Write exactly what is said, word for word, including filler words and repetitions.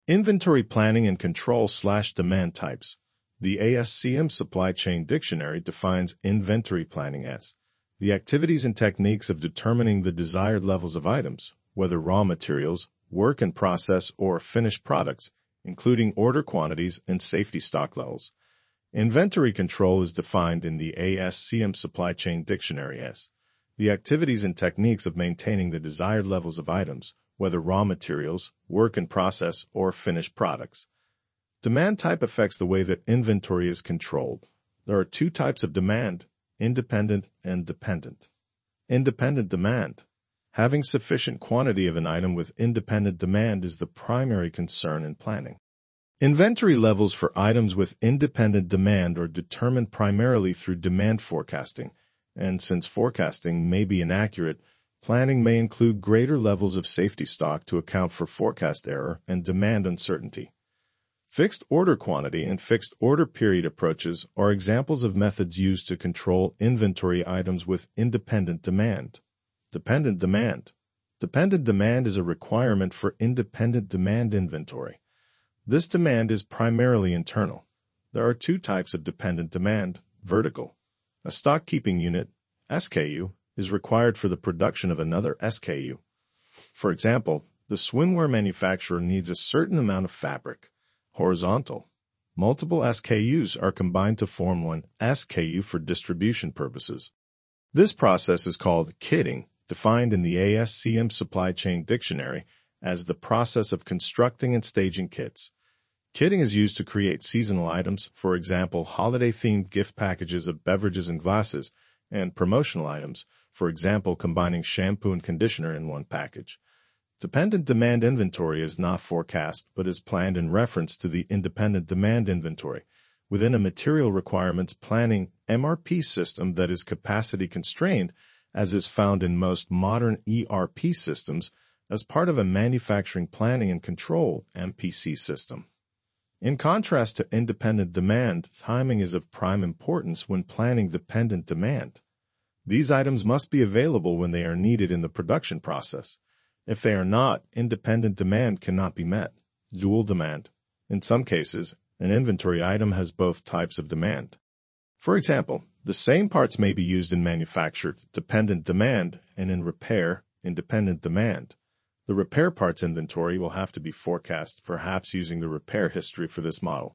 Inventory planning and control slash demand types. The A S C M Supply Chain Dictionary defines inventory planning as the activities and techniques of determining the desired levels of items, whether raw materials, work in process, or finished products, including order quantities and safety stock levels. Inventory control is defined in the A S C M Supply Chain Dictionary as the activities and techniques of maintaining the desired levels of items, whether raw materials, work in process, or finished products. Demand type affects the way that inventory is controlled. There are two types of demand, independent and dependent. Independent demand. Having sufficient quantity of an item with independent demand is the primary concern in planning. Inventory levels for items with independent demand are determined primarily through demand forecasting, and since forecasting may be inaccurate, planning may include greater levels of safety stock to account for forecast error and demand uncertainty. Fixed order quantity and fixed order period approaches are examples of methods used to control inventory items with independent demand. Dependent demand. Dependent demand is a requirement for independent demand inventory. This demand is primarily internal. There are two types of dependent demand. Vertical. A stock keeping unit, S K U, is required for the production of another S K U. For example, the swimwear manufacturer needs a certain amount of fabric. Horizontal. Multiple S K Us are combined to form one S K U for distribution purposes. This process is called kitting, defined in the A S C M Supply Chain Dictionary as the process of constructing and staging kits. Kitting is used to create seasonal items, for example, holiday-themed gift packages of beverages and glasses, and promotional items, for example, combining shampoo and conditioner in one package. Dependent demand inventory is not forecast, but is planned in reference to the independent demand inventory within a material requirements planning M R P system that is capacity constrained, as is found in most modern E R P systems, as part of a manufacturing planning and control M P C system. In contrast to independent demand, timing is of prime importance when planning dependent demand. These items must be available when they are needed in the production process. If they are not, independent demand cannot be met. Dual demand. In some cases, an inventory item has both types of demand. For example, the same parts may be used in manufactured dependent demand and in repair independent demand. The repair parts inventory will have to be forecast, perhaps using the repair history for this model.